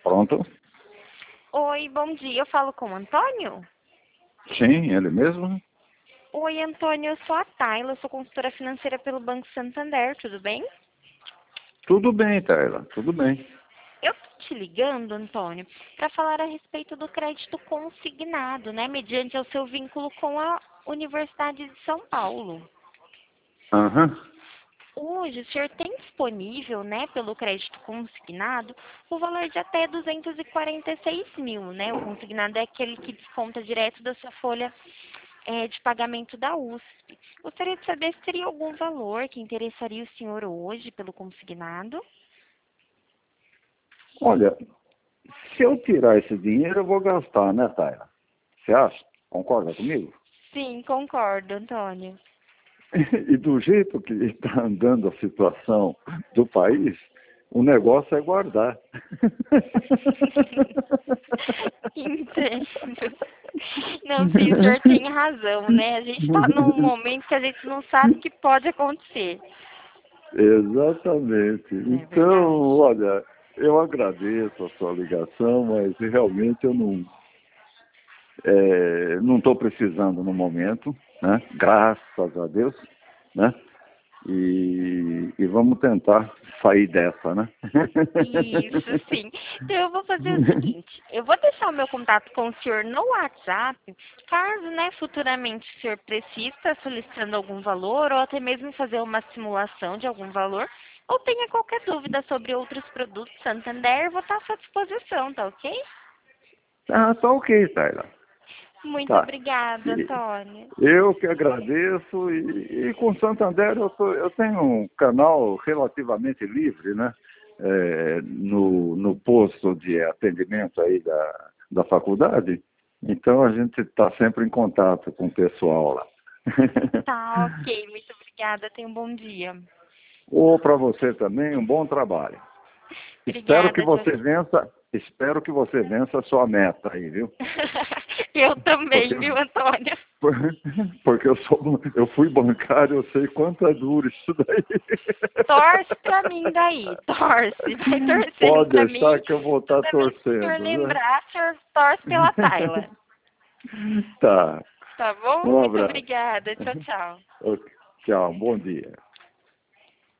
Pronto? Oi, bom dia. Eu falo com o Antônio? Sim, ele mesmo? Oi, Antônio. Eu sou a Tayla, eu sou consultora financeira pelo Banco Santander, tudo bem? Tudo bem, Taylor, tudo bem. Eu tô te ligando, Antônio, para falar a respeito do crédito consignado, né? Mediante o seu vínculo com a Universidade de São Paulo. Aham. Hoje, o senhor tem disponível, né, pelo crédito consignado, o valor de até 246 mil, né? O consignado é aquele que desconta direto da sua folha de pagamento da USP. Gostaria de saber se teria algum valor que interessaria o senhor hoje pelo consignado. Olha, se eu tirar esse dinheiro, eu vou gastar, né, Taylor? Você acha? Concorda comigo? Sim, concordo, Antônio. E do jeito que está andando a situação do país, o negócio é guardar. Entendo. Não, sim, o senhor tem razão, né? A gente está num momento que a gente não sabe o que pode acontecer. Exatamente. É Então, verdade. olha, eu agradeço a sua ligação, mas realmente eu não estou precisando no momento, né? Graças a Deus, né? E vamos tentar sair dessa, né? Isso, sim. Então, eu vou fazer o seguinte, eu vou deixar o meu contato com o senhor no WhatsApp, caso, né, futuramente o senhor precise estar solicitando algum valor, ou até mesmo fazer uma simulação de algum valor, ou tenha qualquer dúvida sobre outros produtos Santander, eu vou estar à sua disposição, tá ok? Ah, tá ok, Taylor. Muito Tá. obrigada, E Antônio. eu que agradeço e com Santander eu tenho um canal relativamente livre, né? No posto de atendimento aí da faculdade. Então a gente está sempre em contato com o pessoal lá. Tá, ok. Muito obrigada. Tenha um bom dia. Ou para você também, um bom trabalho. Obrigada, tchau, tchau. Espero que você vença a sua meta aí, viu? Eu Porque, também, viu, Antônio? porque eu fui bancário, eu sei quanto é duro isso daí. Torce pra mim daí, torce. Vai torcendo Pode pra mim. deixar que eu vou estar Toda vez que o senhor torcendo, né? lembrar, o senhor torce pela Tayla. Tá. Tá bom? Um Muito abraço. obrigada. Tchau, tchau. Ok. Tchau, bom dia.